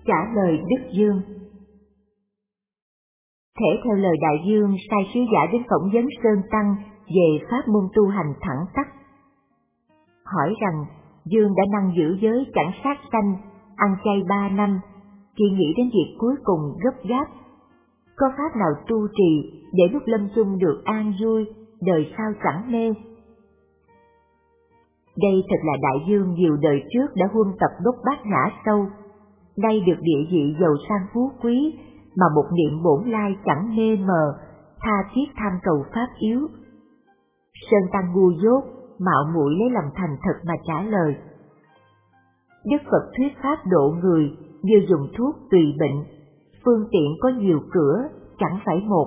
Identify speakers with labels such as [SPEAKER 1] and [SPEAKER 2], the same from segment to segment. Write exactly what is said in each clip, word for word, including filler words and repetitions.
[SPEAKER 1] Trả lời Đức Dương. Thể theo lời Đại Dương sai sứ giả đến phỏng vấn Sơn Tăng về pháp môn tu hành thẳng tắp. Hỏi rằng Dương đã năng giữ giới chẳng sát sanh, ăn chay ba năm, khi nghĩ đến việc cuối cùng gấp gáp. Có pháp nào tu trì để lúc lâm chung được an vui, đời sau chẳng mê? Đây thật là Đại Dương nhiều đời trước đã huân tập đốt bát nhã sâu, nay được địa vị giàu sang phú quý, mà một niệm bổn lai chẳng mê mờ, tha thiết tham cầu pháp yếu. Sơn Tăng ngu dốt, mạo muội lấy lòng thành thật mà trả lời. Đức Phật thuyết pháp độ người như dùng thuốc tùy bệnh, phương tiện có nhiều cửa, chẳng phải một.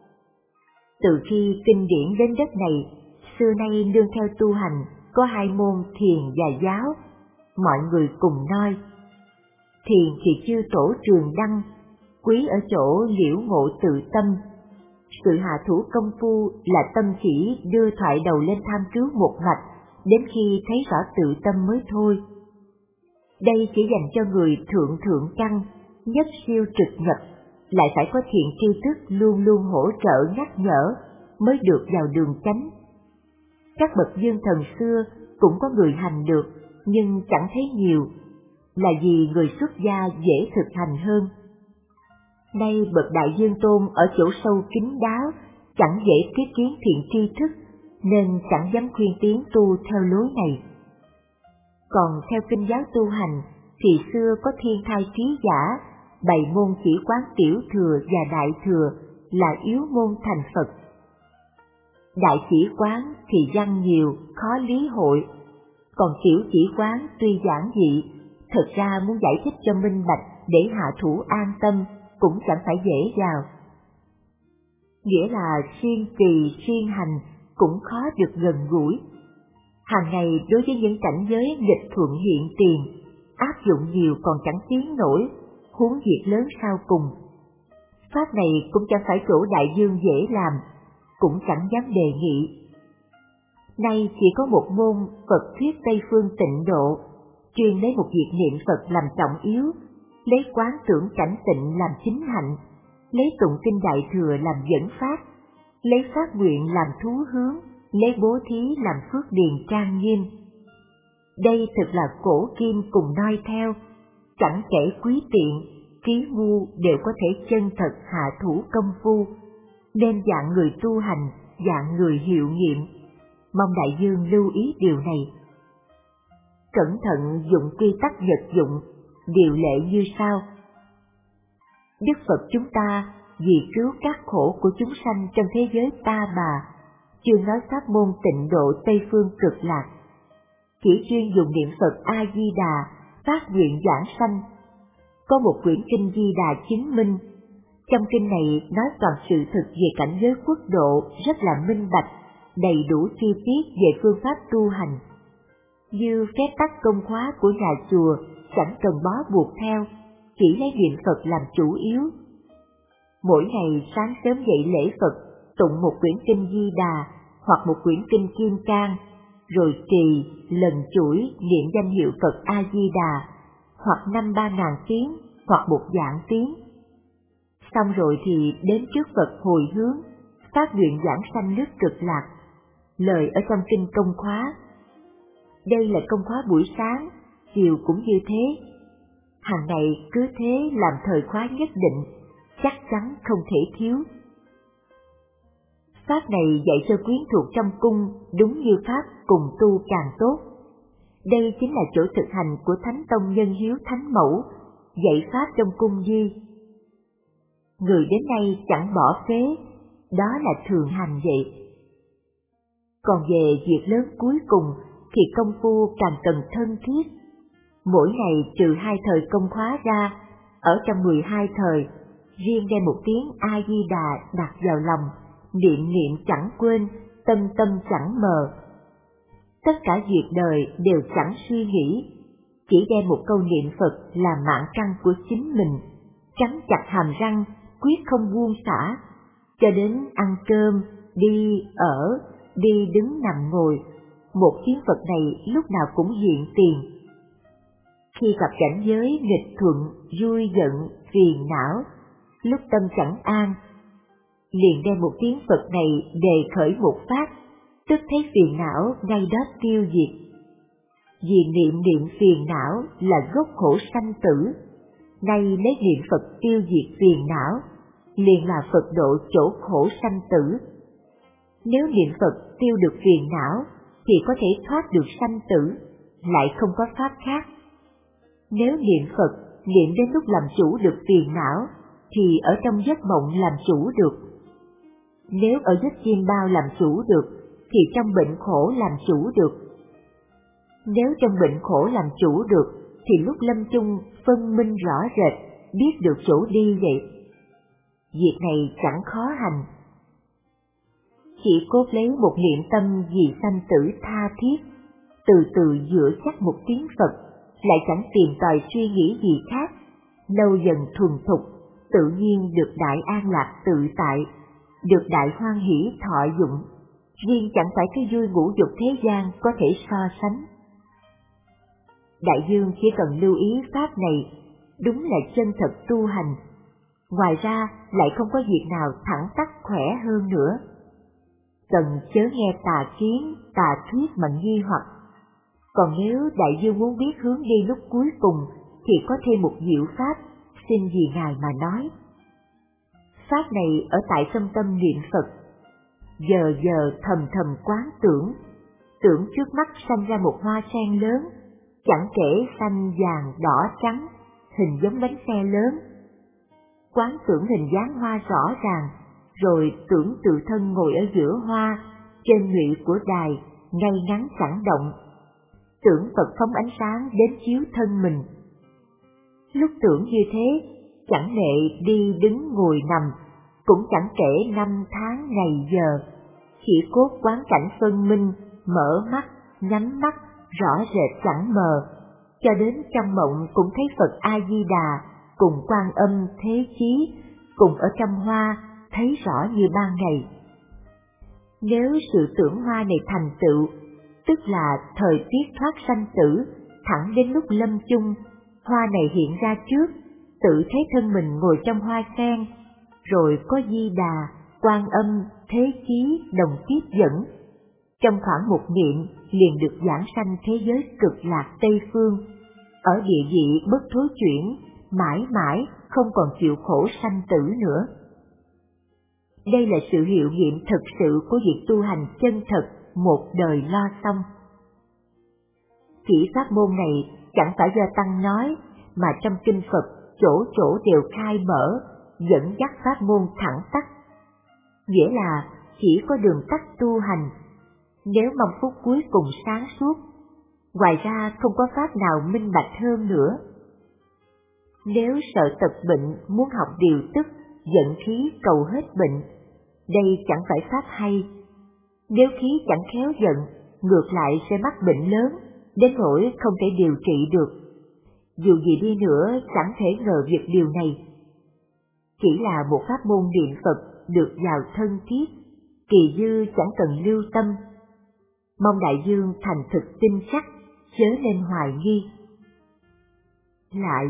[SPEAKER 1] Từ khi kinh điển đến đất này, xưa nay nương theo tu hành có hai môn thiền và giáo, mọi người cùng nói. Thiền thì chư tổ Trường Đăng, quý ở chỗ liễu ngộ tự tâm. Sự hạ thủ công phu là tâm chỉ đưa thoại đầu lên tham cứu một mạch, đến khi thấy rõ tự tâm mới thôi. Đây chỉ dành cho người thượng thượng căn, nhất siêu trực nhật, lại phải có thiện tri thức luôn luôn hỗ trợ nhắc nhở, mới được vào đường chánh. Các bậc dương thần xưa cũng có người hành được, nhưng chẳng thấy nhiều, là vì người xuất gia dễ thực hành hơn. Nay bậc Đại Dương Tôn ở chỗ sâu kín đáo, chẳng dễ tiếp kiến thiện tri thức, nên chẳng dám khuyên tiến tu theo lối này. Còn theo kinh giáo tu hành, thì xưa có thiên thai trí giả, bày môn chỉ quán tiểu thừa và đại thừa là yếu môn thành Phật. Đại chỉ quán thì văn nhiều, khó lý hội, còn tiểu chỉ quán tuy giản dị, thật ra muốn giải thích cho minh bạch để hạ thủ an tâm cũng chẳng phải dễ dàng. Nghĩa là siêng trì siêng hành cũng khó được gần gũi. Hàng ngày đối với những cảnh giới nghịch thuận hiện tiền, áp dụng nhiều còn chẳng tiến nổi, huống việc lớn sau cùng. Pháp này cũng chẳng phải chỗ Đại Dương dễ làm, cũng chẳng dám đề nghị. Nay chỉ có một môn Phật thuyết Tây Phương Tịnh Độ, chuyên lấy một việc niệm Phật làm trọng yếu, lấy quán tưởng cảnh tịnh làm chính hạnh, lấy tụng kinh Đại Thừa làm dẫn pháp, lấy phát nguyện làm thú hướng, lấy bố thí làm phước điền trang nghiêm. Đây thật là cổ kim cùng noi theo, chẳng kể quý tiện, trí ngu đều có thể chân thật hạ thủ công phu, nên dạng người tu hành, dạng người hiệu nghiệm. Mong Đại Dương lưu ý điều này. Cẩn thận dụng quy tắc vật dụng, điều lệ như sau. Đức Phật chúng ta vì cứu các khổ của chúng sanh trong thế giới ta bà, chưa nói pháp môn tịnh độ Tây Phương Cực Lạc, chỉ chuyên dùng niệm Phật A Di Đà phát nguyện giảng sanh. Có một quyển kinh Di Đà chứng minh, trong kinh này nói toàn sự thực về cảnh giới quốc độ rất là minh bạch, đầy đủ chi tiết về phương pháp tu hành. Như phép tắc công khóa của nhà chùa chẳng cần bó buộc theo, chỉ lấy niệm Phật làm chủ yếu. Mỗi ngày sáng sớm dậy lễ Phật, tụng một quyển kinh Di Đà hoặc một quyển kinh Kim Cang, rồi trì lần chuỗi niệm danh hiệu Phật A Di Đà, hoặc năm ba ngàn tiếng, hoặc một vạn tiếng. Xong rồi thì đến trước Phật hồi hướng, phát nguyện giảng sanh nước Cực Lạc, lời ở trong kinh công khóa. Đây là công khóa buổi sáng, chiều cũng như thế. Hàng ngày cứ thế làm thời khóa nhất định, chắc chắn không thể thiếu. Pháp này dạy cho quyến thuộc trong cung đúng như pháp cùng tu càng tốt. Đây chính là chỗ thực hành của Thánh Tông Nhân Hiếu Thánh Mẫu, dạy pháp trong cung Di. Người đến nay chẳng bỏ phế, đó là thường hành vậy. Còn về việc lớn cuối cùng thì công phu càng cần thân thiết. Mỗi ngày trừ hai thời công khóa ra, ở trong mười hai thời, riêng đem một tiếng A Di Đà đặt vào lòng, niệm niệm chẳng quên, tâm tâm chẳng mờ. Tất cả việc đời đều chẳng suy nghĩ, chỉ đem một câu niệm Phật làm mạng căn của chính mình, cắn chặt hàm răng, quyết không buông xả, cho đến ăn cơm, đi, ở, đi đứng nằm ngồi, một tiếng Phật này lúc nào cũng hiện tiền. Khi gặp cảnh giới nghịch thuận, vui giận, phiền não, lúc tâm chẳng an, liền đem một tiếng Phật này đề khởi một phát, tức thấy phiền não ngay đó tiêu diệt. Vì niệm niệm phiền não là gốc khổ sanh tử, nay lấy niệm Phật tiêu diệt phiền não, liền là Phật độ chỗ khổ sanh tử. Nếu niệm Phật tiêu được phiền não, thì có thể thoát được sanh tử, lại không có pháp khác. Nếu niệm Phật niệm đến lúc làm chủ được phiền não, thì ở trong giấc mộng làm chủ được. Nếu ở giấc chiêm bao làm chủ được, thì trong bệnh khổ làm chủ được. Nếu trong bệnh khổ làm chủ được, thì lúc lâm chung phân minh rõ rệt, biết được chỗ đi vậy. Việc này chẳng khó hành. Chỉ cốt lấy một niệm tâm vì sanh tử tha thiết, từ từ dựa chắc một tiếng Phật, lại chẳng tìm tòi suy nghĩ gì khác, lâu dần thuần thục, tự nhiên được đại an lạc tự tại, được đại hoan hỷ thọ dụng, riêng chẳng phải cái vui ngũ dục thế gian có thể so sánh. Đại dương chỉ cần lưu ý pháp này, đúng là chân thật tu hành, ngoài ra lại không có việc nào thẳng tắc khỏe hơn nữa. Cần chớ nghe tà kiến, tà thuyết mà nghi hoặc. Còn nếu đại dương muốn biết hướng đi lúc cuối cùng, thì có thêm một diệu pháp, xin vì Ngài mà nói. Pháp này ở tại trong tâm niệm Phật, giờ giờ thầm thầm quán tưởng, tưởng trước mắt sanh ra một hoa sen lớn, chẳng kể xanh vàng đỏ trắng, hình giống bánh xe lớn. Quán tưởng hình dáng hoa rõ ràng, rồi tưởng tự thân ngồi ở giữa hoa, trên nhụy của đài, ngay ngắn chẳng động. Tưởng Phật phóng ánh sáng đến chiếu thân mình. Lúc tưởng như thế, chẳng lệ đi đứng ngồi nằm, cũng chẳng kể năm tháng ngày giờ, chỉ cốt quán cảnh phân minh, mở mắt, nhắm mắt, rõ rệt chẳng mờ, cho đến trong mộng cũng thấy Phật A-di-đà, cùng Quan Âm Thế Chí, cùng ở trong hoa, thấy rõ như ban ngày. Nếu sự tưởng hoa này thành tựu, tức là thời tiết thoát sanh tử, thẳng đến lúc lâm chung, hoa này hiện ra trước, tự thấy thân mình ngồi trong hoa sen, rồi có Di Đà, Quan Âm, Thế Chí đồng tiếp dẫn. Trong khoảng một niệm liền được giảng sanh thế giới cực lạc Tây Phương, ở địa vị bất thối chuyển, mãi mãi không còn chịu khổ sanh tử nữa. Đây là sự hiệu nghiệm thực sự của việc tu hành chân thật, một đời lo xong. Chỉ pháp môn này chẳng phải do Tăng nói, mà trong kinh Phật chỗ chỗ đều khai mở, dẫn dắt pháp môn thẳng tắc. Nghĩa là chỉ có đường tắt tu hành, nếu mong phút cuối cùng sáng suốt, ngoài ra không có pháp nào minh bạch hơn nữa. Nếu sợ tật bệnh muốn học điều tức, giận khí cầu hết bệnh, đây chẳng phải pháp hay. Nếu khí chẳng khéo giận, ngược lại sẽ mắc bệnh lớn, đến nỗi không thể điều trị được. Dù gì đi nữa chẳng thể ngờ việc điều này. Chỉ là một pháp môn niệm Phật được vào thân thiết, kỳ dư chẳng cần lưu tâm. Mong đại dương thành thực tin chắc, chớ nên hoài nghi. Lại,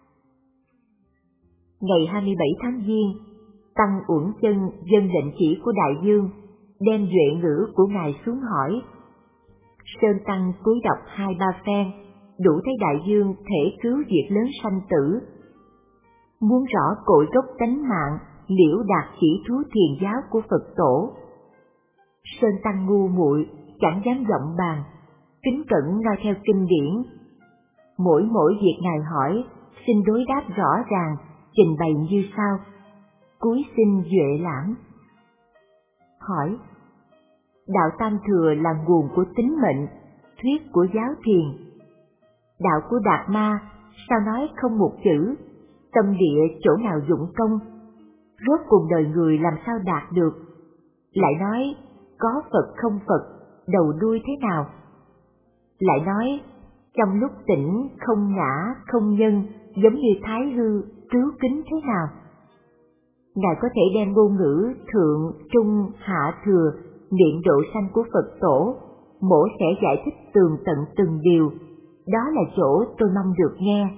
[SPEAKER 1] ngày hai mươi bảy tháng Giêng, Tăng Uẩn Chân dâng lệnh chỉ của đại dương, đem duệ ngữ của ngài xuống hỏi. Sơn Tăng cúi đọc hai ba phen, đủ thấy đại dương thể cứu việc lớn sanh tử. Muốn rõ cội gốc tánh mạng, liễu đạt chỉ thú thiền giáo của Phật tổ. Sơn Tăng ngu muội, chẳng dám giọng bàn, kính cẩn noi theo kinh điển. Mỗi mỗi việc ngài hỏi, xin đối đáp rõ ràng, trình bày như sau. Cúi xin duệ lãng. Hỏi: đạo Tam Thừa là nguồn của tính mệnh, thuyết của giáo thiền. Đạo của Đạt Ma sao nói không một chữ, tâm địa chỗ nào dụng công, rốt cùng đời người làm sao đạt được. Lại nói có Phật không Phật, đầu đuôi thế nào. Lại nói trong lúc tỉnh không ngã không nhân, giống như Thái Hư cứu kính thế nào. Ngài có thể đem ngôn ngữ thượng, trung, hạ thừa, niệm độ sanh của Phật tổ, mổ sẽ giải thích tường tận từng điều, đó là chỗ tôi mong được nghe.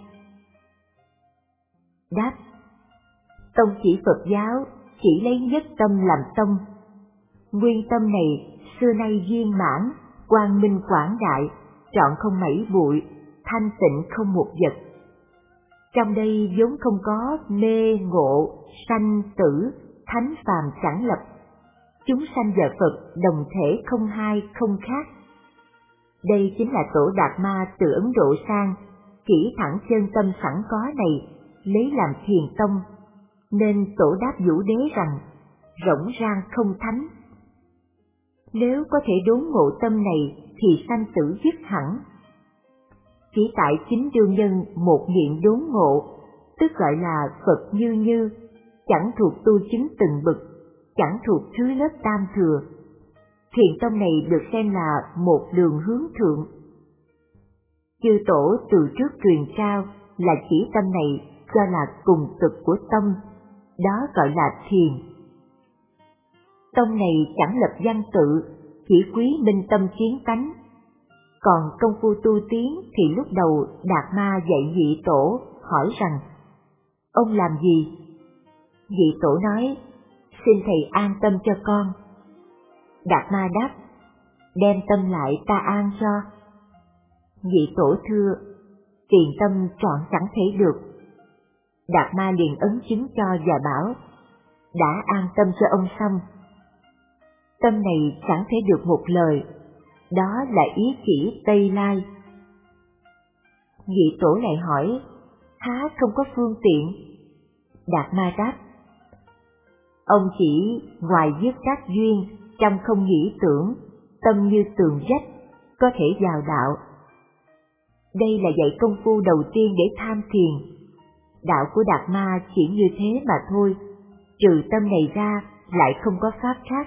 [SPEAKER 1] Đáp: tông chỉ Phật giáo chỉ lấy nhất tâm làm tông. Nguyên tâm này xưa nay viên mãn, quang minh quảng đại, trọn không mảy bụi, thanh tịnh không một vật. Trong đây vốn không có mê ngộ, sanh tử, thánh phàm chẳng lập. Chúng sanh và Phật đồng thể không hai không khác. Đây chính là tổ Đạt Ma từ Ấn Độ sang, chỉ thẳng chân tâm sẵn có này, lấy làm thiền tông, nên tổ đáp Vũ Đế rằng, rỗng rang không thánh. Nếu có thể đốn ngộ tâm này thì sanh tử dứt hẳn. Chỉ tại chính đương nhân một niệm đốn ngộ, tức gọi là Phật như như, chẳng thuộc tu chứng từng bậc, chẳng thuộc thứ lớp tam thừa. Thiền tông này được xem là một đường hướng thượng. Chư tổ từ trước truyền trao là chỉ tâm này cho là cùng cực của tâm, đó gọi là thiền. Tông này chẳng lập văn tự, chỉ quý minh tâm kiến tánh. Còn công phu tu tiến thì lúc đầu Đạt Ma dạy Dị Tổ, hỏi rằng, ông làm gì? Dị Tổ nói, xin thầy an tâm cho con. Đạt Ma đáp, đem tâm lại ta an cho. Dị Tổ thưa, tiền tâm trọn chẳng thể được. Đạt Ma liền ấn chứng cho và bảo, đã an tâm cho ông xong. Tâm này chẳng thể được một lời, đó là ý chỉ Tây Lai. Dị Tổ lại hỏi, há không có phương tiện? Đạt Ma đáp, ông chỉ ngoài dứt các duyên, trong không nghĩ tưởng, tâm như tường vách, có thể vào đạo. Đây là dạy công phu đầu tiên để tham thiền. Đạo của Đạt Ma chỉ như thế mà thôi, trừ tâm này ra lại không có pháp khác.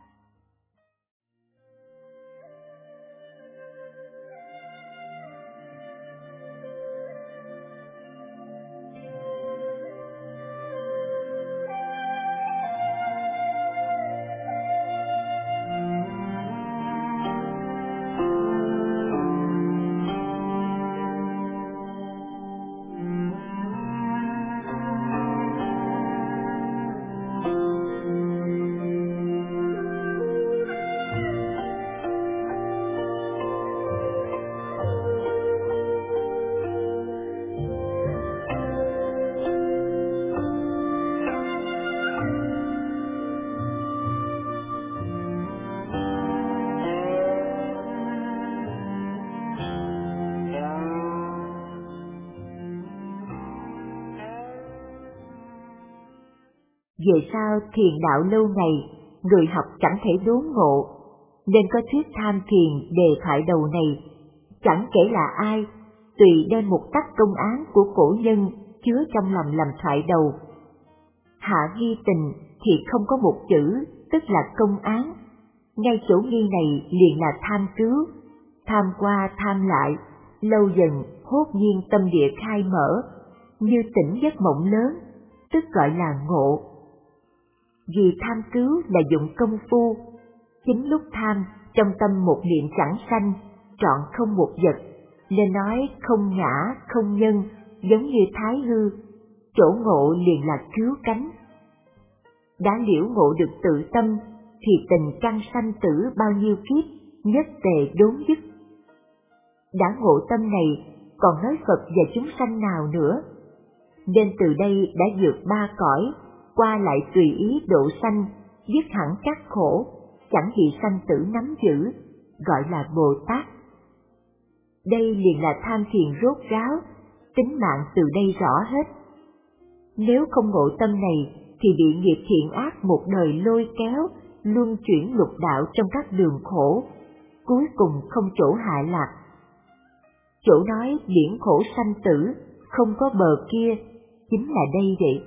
[SPEAKER 1] Về sau thiền đạo lâu ngày, người học chẳng thể đốn ngộ, nên có thuyết tham thiền đề thoại đầu này, chẳng kể là ai, tùy đem một tắc công án của cổ nhân chứa trong lòng làm thoại đầu. Hạ ghi tình thì không có một chữ, tức là công án. Ngay chỗ ghi này liền là tham cứu, tham qua tham lại, lâu dần hốt nhiên tâm địa khai mở, như tỉnh giấc mộng lớn, tức gọi là ngộ. Vì tham cứu là dụng công phu, chính lúc tham trong tâm một niệm chẳng sanh, trọn không một vật, nên nói không ngã, không nhân, giống như thái hư, chỗ ngộ liền là cứu cánh. Đã liễu ngộ được tự tâm, thì tình căn sanh tử bao nhiêu kiếp, nhất tề đốn dứt. Đã ngộ tâm này, còn nói Phật và chúng sanh nào nữa? Nên từ đây đã vượt ba cõi, qua lại tùy ý độ sanh, dứt hẳn các khổ, chẳng bị sanh tử nắm giữ, gọi là Bồ Tát. Đây liền là tham thiền rốt ráo, tính mạng từ đây rõ hết. Nếu không ngộ tâm này, thì bị nghiệp thiện ác một đời lôi kéo, luân chuyển lục đạo trong các đường khổ, cuối cùng không chỗ hạ lạc. Chỗ nói biển khổ sanh tử, không có bờ kia, chính là đây vậy.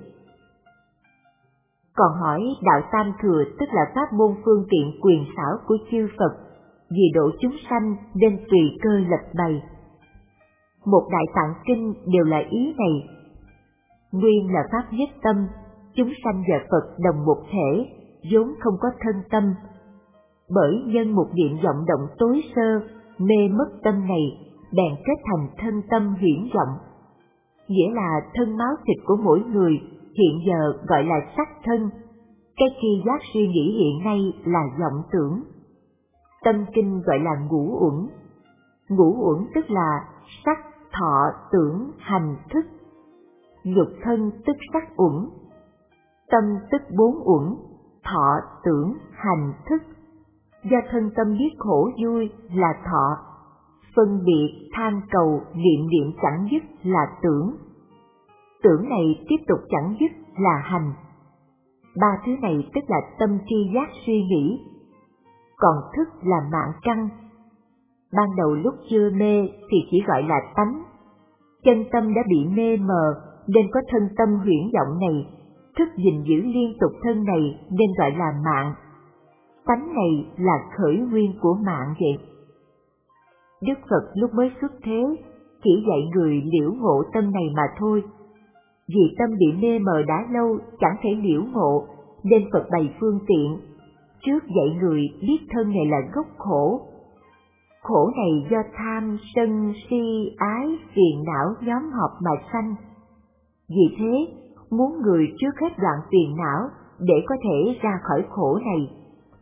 [SPEAKER 1] Còn hỏi đạo tam thừa tức là pháp môn phương tiện quyền xảo của chư Phật, vì độ chúng sanh nên tùy cơ lập bày. Một đại tạng kinh đều là ý này. Nguyên là pháp nhất tâm, chúng sanh và Phật đồng một thể, vốn không có thân tâm. Bởi nhân một niệm vọng động tối sơ, mê mất tâm này, bèn kết thành thân tâm huyễn vọng. Nghĩa là thân máu thịt của mỗi người hiện giờ gọi là sắc thân, cái tri giác suy nghĩ hiện nay là vọng tưởng. Tâm kinh gọi là ngũ uẩn. Ngũ uẩn tức là sắc, thọ, tưởng, hành, thức. Nhục thân tức sắc uẩn. Tâm tức bốn uẩn, thọ, tưởng, hành, thức. Do thân tâm biết khổ vui là thọ, phân biệt, tham cầu, niệm niệm chẳng dứt là tưởng. Tưởng này tiếp tục chẳng dứt là hành. Ba thứ này tức là tâm tri giác suy nghĩ. Còn thức là mạng căn. Ban đầu lúc chưa mê thì chỉ gọi là tánh. Chân tâm đã bị mê mờ nên có thân tâm huyễn vọng này, thức gìn giữ liên tục thân này nên gọi là mạng. Tánh này là khởi nguyên của mạng vậy. Đức Phật lúc mới xuất thế chỉ dạy người liễu ngộ tâm này mà thôi. Vì tâm bị mê mờ đã lâu chẳng thể liễu ngộ nên Phật bày phương tiện. Trước dạy người biết thân này là gốc khổ. Khổ này do tham, sân, si, ái, phiền não nhóm họp mà sanh. Vì thế, muốn người trước hết đoạn phiền não để có thể ra khỏi khổ này.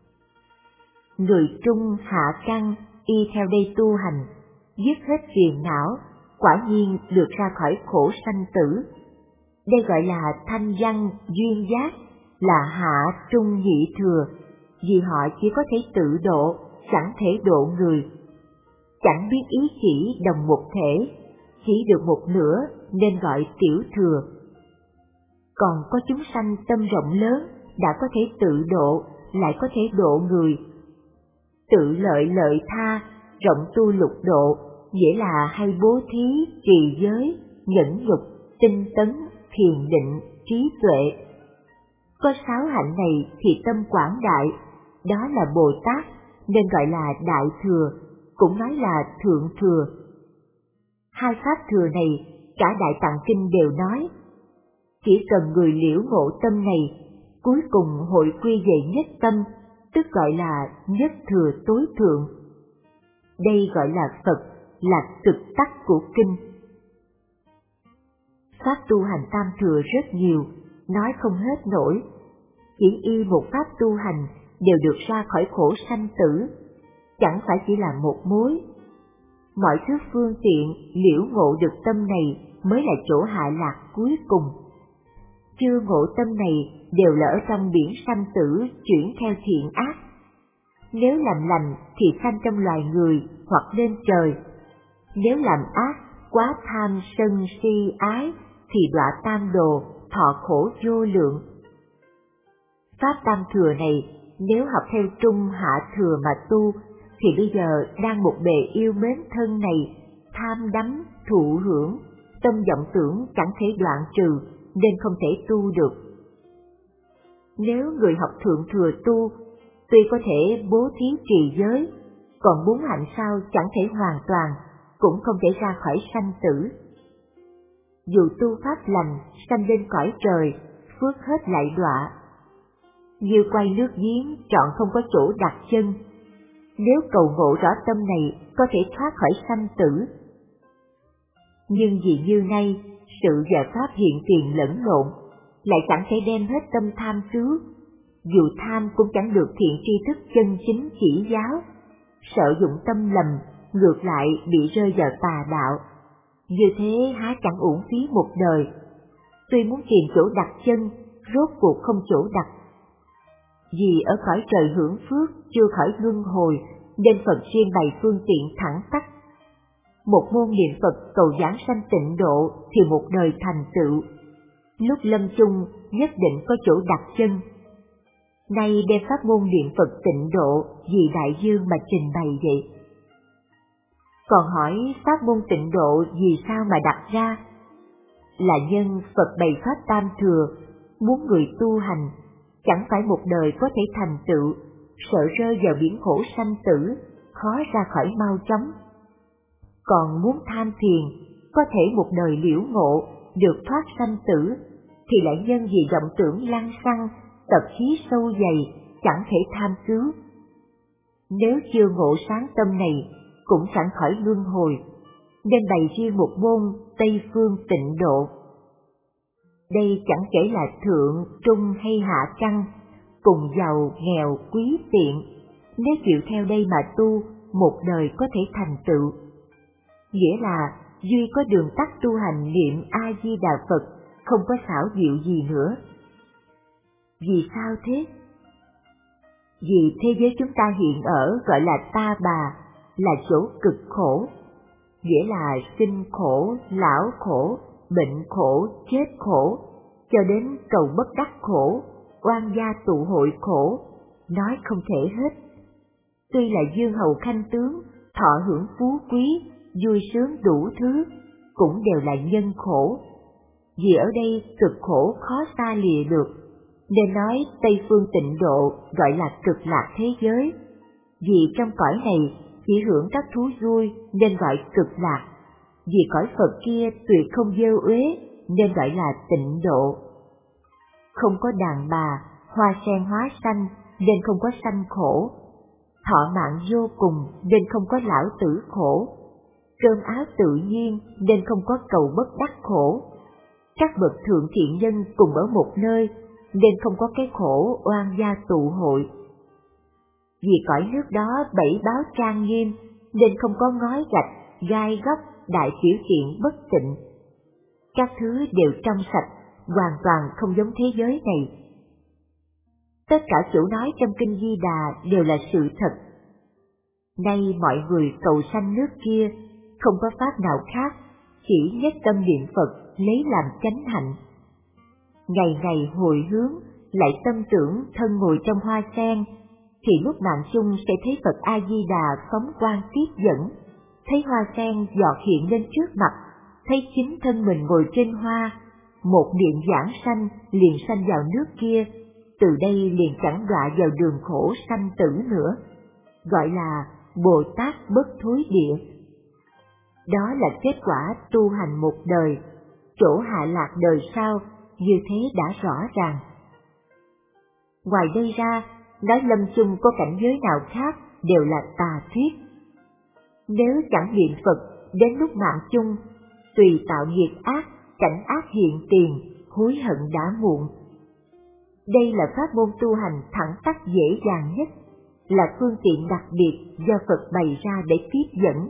[SPEAKER 1] Người trung hạ căn y theo đây tu hành, dứt hết phiền não, quả nhiên được ra khỏi khổ sanh tử. Đây gọi là thanh văn duyên giác, là hạ trung nhị thừa, vì họ chỉ có thể tự độ, chẳng thể độ người. Chẳng biết ý chỉ đồng một thể, chỉ được một nửa nên gọi tiểu thừa. Còn có chúng sanh tâm rộng lớn, đã có thể tự độ, lại có thể độ người. Tự lợi lợi tha, rộng tu lục độ, nghĩa là hay bố thí, trì giới, nhẫn nhục, tinh tấn, thiền định, trí tuệ. Có sáu hạnh này thì tâm quảng đại, đó là Bồ Tát, nên gọi là Đại Thừa, cũng nói là Thượng Thừa. Hai pháp thừa này, cả Đại Tạng Kinh đều nói. Chỉ cần người liễu ngộ tâm này, cuối cùng hội quy về nhất tâm, tức gọi là nhất thừa tối thượng. Đây gọi là Phật, là thực tắc của Kinh. Pháp tu hành tam thừa rất nhiều, nói không hết nổi. Chỉ y một pháp tu hành đều được ra khỏi khổ sanh tử, chẳng phải chỉ là một mối. Mọi thứ phương tiện liễu ngộ được tâm này mới là chỗ hạ lạc cuối cùng. Chưa ngộ tâm này đều là ở trong biển sanh tử chuyển theo thiện ác. Nếu làm lành thì sanh trong loài người hoặc lên trời. Nếu làm ác, quá tham sân si ái thì đọa tam đồ, thọ khổ vô lượng. Pháp tam thừa này nếu học theo trung hạ thừa mà tu thì bây giờ đang một bề yêu mến thân này, tham đắm, thụ hưởng, tâm vọng tưởng chẳng thể đoạn trừ nên không thể tu được. Nếu người học thượng thừa tu, tuy có thể bố thí trì giới, còn bốn hạnh sau chẳng thể hoàn toàn, cũng không thể ra khỏi sanh tử. Dù tu pháp lành, sanh lên cõi trời, phước hết lại đọa. Như quay nước giếng, chọn không có chỗ đặt chân. Nếu cầu ngộ rõ tâm này, có thể thoát khỏi sanh tử. Nhưng vì như nay, sự và pháp hiện tiền lẫn lộn, lại chẳng thể đem hết tâm tham cứu. Dù tham cũng chẳng được thiện tri thức chân chính chỉ giáo. Sợ dụng tâm lầm, ngược lại bị rơi vào tà đạo. Như thế há chẳng uổng phí một đời. Tuy muốn tìm chỗ đặt chân, rốt cuộc không chỗ đặt. Vì ở cõi trời hưởng phước chưa khỏi luân hồi, nên Phật riêng bày phương tiện thẳng tắc. Một môn niệm Phật cầu giảng sanh tịnh độ thì một đời thành tựu. Lúc lâm chung nhất định có chỗ đặt chân. Nay đem pháp môn niệm Phật tịnh độ vì đại dương mà trình bày vậy. Còn hỏi pháp môn tịnh độ vì sao mà đặt ra? Là nhân Phật bày pháp tam thừa, muốn người tu hành, chẳng phải một đời có thể thành tựu, sợ rơi vào biển khổ sanh tử, khó ra khỏi mau chóng. Còn muốn tham thiền, có thể một đời liễu ngộ, được thoát sanh tử, thì lại nhân vì vọng tưởng lăng xăng, tập khí sâu dày, chẳng thể tham cứu. Nếu chưa ngộ sáng tâm này, cũng chẳng khỏi luân hồi, nên bày riêng một môn Tây Phương Tịnh Độ. Đây chẳng kể là thượng, trung hay hạ căn, cùng giàu, nghèo, quý, tiện, nếu chịu theo đây mà tu, một đời có thể thành tựu. Nghĩa là duy có đường tắt tu hành niệm A-di-đà Phật, không có xảo diệu gì nữa. Vì sao thế? Vì thế giới chúng ta hiện ở gọi là ta bà, là chỗ cực khổ, nghĩa là sinh khổ, lão khổ, bệnh khổ, chết khổ, cho đến cầu bất đắc khổ, oan gia tụ hội khổ, nói không thể hết. Tuy là dương hầu khanh tướng, thọ hưởng phú quý, vui sướng đủ thứ, cũng đều là nhân khổ. Vì ở đây cực khổ khó xa lìa được, nên nói Tây Phương Tịnh Độ gọi là cực lạc thế giới. Vì trong cõi này chỉ hưởng các thú vui nên gọi cực lạc, vì cõi Phật kia tuyệt không dơ uế nên gọi là tịnh độ. Không có đàn bà, hoa sen hóa sanh nên không có sanh khổ, thọ mạng vô cùng nên không có lão tử khổ, cơm áo tự nhiên nên không có cầu bất đắc khổ. Các bậc thượng thiện nhân cùng ở một nơi nên không có cái khổ oan gia tụ hội. Vì cõi nước đó bảy báo trang nghiêm nên không có ngói gạch, gai góc, đại tiểu tiện bất tịnh. Các thứ đều trong sạch, hoàn toàn không giống thế giới này. Tất cả chủ nói trong Kinh Di Đà đều là sự thật. Nay mọi người cầu sanh nước kia, không có pháp nào khác, chỉ nhất tâm niệm Phật lấy làm chánh hạnh. Ngày ngày hồi hướng, lại tâm tưởng thân ngồi trong hoa sen, thì lúc mạng chung sẽ thấy Phật A Di Đà phóng quang tiếp dẫn, thấy hoa sen giọt hiện lên trước mặt, thấy chính thân mình ngồi trên hoa, một niệm giảng sanh liền sanh vào nước kia, từ đây liền chẳng đọa vào đường khổ sanh tử nữa, gọi là Bồ Tát bất thối địa. Đó là kết quả tu hành một đời, chỗ hạ lạc đời sau, như thế đã rõ ràng. Ngoài đây ra, nói lâm chung có cảnh giới nào khác đều là tà thuyết. Nếu chẳng niệm Phật đến lúc mạng chung, tùy tạo nghiệp ác, cảnh ác hiện tiền, hối hận đã muộn. Đây là pháp môn tu hành thẳng tắc dễ dàng nhất, là phương tiện đặc biệt do Phật bày ra để tiếp dẫn.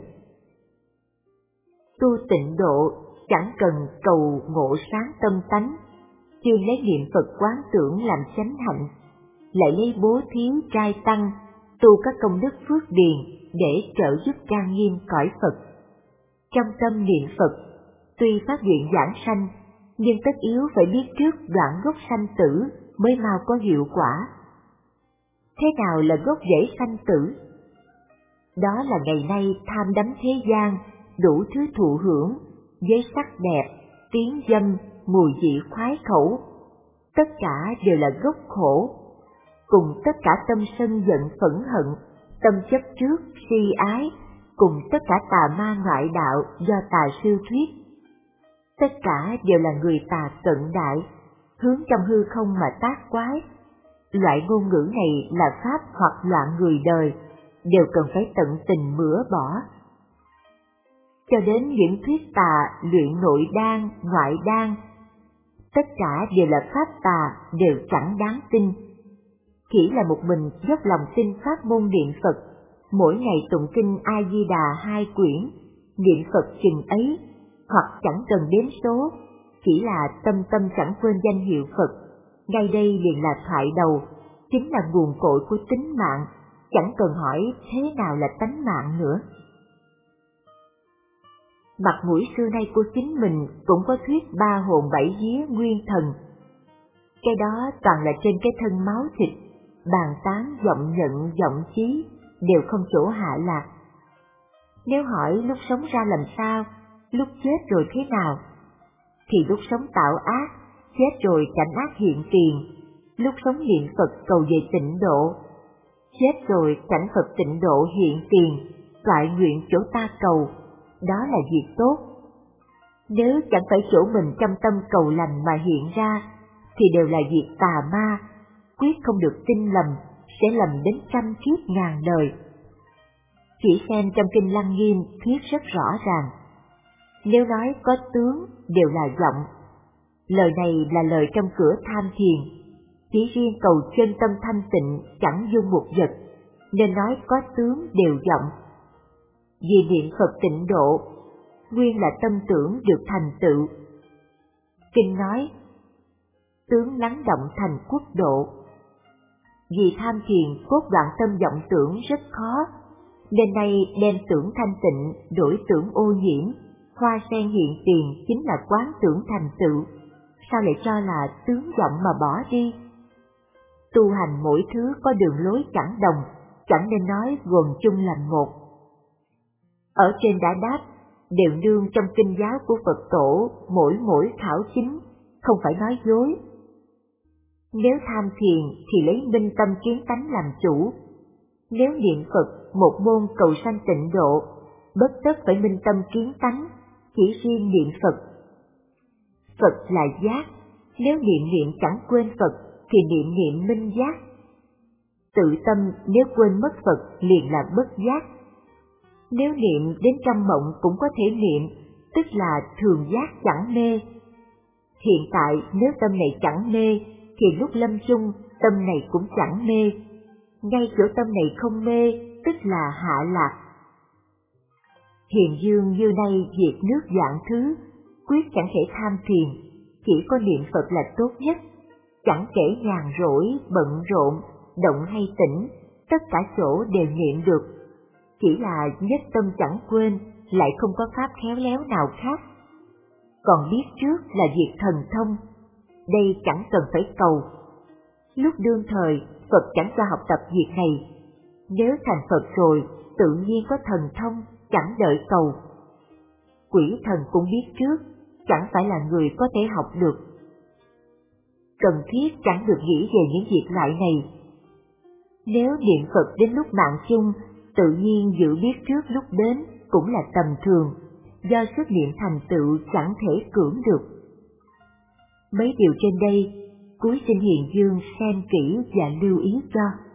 [SPEAKER 1] Tu tịnh độ chẳng cần cầu ngộ sáng tâm tánh, chuyên lấy niệm Phật quán tưởng làm chánh hạnh, lại lấy bố thí trai tăng, tu các công đức phước điền để trợ giúp trang nghiêm cõi Phật. Trong tâm niệm Phật, tuy phát nguyện giảng sanh, nhưng tất yếu phải biết trước đoạn gốc sanh tử mới mau có hiệu quả. Thế nào là gốc rễ sanh tử? Đó là ngày nay tham đắm thế gian, đủ thứ thụ hưởng, với sắc đẹp, tiếng dâm, mùi vị khoái khẩu, tất cả đều là gốc khổ. Cùng tất cả tâm sân giận phẫn hận, tâm chấp trước, si ái, cùng tất cả tà ma ngoại đạo do tà sư thuyết. Tất cả đều là người tà cận đại, hướng trong hư không mà tác quái. Loại ngôn ngữ này là pháp hoặc loạn người đời, đều cần phải tận tình mửa bỏ. Cho đến những thuyết tà luyện nội đan, ngoại đan, tất cả đều là pháp tà, đều chẳng đáng tin. Chỉ là một mình dốc lòng tin pháp môn niệm Phật, mỗi ngày tụng kinh A Di Đà hai quyển, niệm Phật chừng ấy, hoặc chẳng cần đếm số, chỉ là tâm tâm chẳng quên danh hiệu Phật, ngay đây liền là thoại đầu, chính là nguồn cội của tính mạng, chẳng cần hỏi thế nào là tánh mạng nữa. Mặt mũi xưa nay của chính mình cũng có thuyết ba hồn bảy vía nguyên thần. Cái đó toàn là trên cái thân máu thịt, bàn tán giọng nhận giọng chí, đều không chỗ hạ lạc. Nếu hỏi lúc sống ra làm sao, lúc chết rồi thế nào, thì lúc sống tạo ác, chết rồi cảnh ác hiện tiền, lúc sống niệm Phật cầu về tịnh độ, chết rồi cảnh Phật tịnh độ hiện tiền, toại nguyện chỗ ta cầu, đó là việc tốt. Nếu chẳng phải chỗ mình trong tâm cầu lành mà hiện ra, thì đều là việc tà ma, quyết không được tin lầm, sẽ lầm đến trăm kiếp ngàn đời. Chỉ xem trong Kinh Lăng Nghiêm thuyết rất rõ ràng, Nếu nói có tướng đều là vọng. Lời này là lời trong cửa tham thiền, chỉ riêng cầu chân tâm thanh tịnh chẳng dung một vật, nên nói có tướng đều vọng. Vì niệm Phật tịnh độ, nguyên là tâm tưởng được thành tựu. Kinh nói, tướng lắng động thành quốc độ. Vì tham thiền cốt đoạn tâm vọng tưởng rất khó, nên nay đem tưởng thanh tịnh đổi tưởng ô nhiễm, hoa sen hiện tiền chính là quán tưởng thành tựu, sao lại cho là tướng vọng mà bỏ đi? Tu hành mỗi thứ có đường lối chẳng đồng, chẳng nên nói gồm chung làm một. Ở trên đã đáp, đều nương trong kinh giáo của Phật tổ, mỗi mỗi khảo chính, không phải nói dối. Nếu tham thiền thì lấy minh tâm kiến tánh làm chủ. Nếu niệm Phật một môn cầu sanh tịnh độ, bất tất phải minh tâm kiến tánh, chỉ riêng niệm Phật. Phật là giác, nếu niệm niệm chẳng quên Phật thì niệm niệm minh giác. Tự tâm nếu quên mất Phật liền là bất giác. Nếu niệm đến trăm mộng cũng có thể niệm, tức là thường giác chẳng mê. Hiện tại nếu tâm này chẳng mê, thì lúc lâm chung tâm này cũng chẳng mê. Ngay chỗ tâm này không mê, tức là hạ lạc. Hiền dương như nay diệt nước vạn thứ, quyết chẳng thể tham thiền, chỉ có niệm Phật là tốt nhất. Chẳng kể nhàn rỗi, bận rộn, động hay tĩnh, tất cả chỗ đều niệm được. Chỉ là nhất tâm chẳng quên, lại không có pháp khéo léo nào khác. Còn biết trước là việc thần thông, đây chẳng cần phải cầu. Lúc đương thời, Phật chẳng cho học tập việc này. Nếu thành Phật rồi, tự nhiên có thần thông, chẳng đợi cầu. Quỷ thần cũng biết trước, chẳng phải là người có thể học được. Cần thiết chẳng được nghĩ về những việc loại này. Nếu niệm Phật đến lúc mạng chung, tự nhiên dự biết trước lúc đến cũng là tầm thường, do sức niệm thành tựu chẳng thể cưỡng được. Mấy điều trên đây, cuối xin Hiền Dương xem kỹ và lưu ý cho.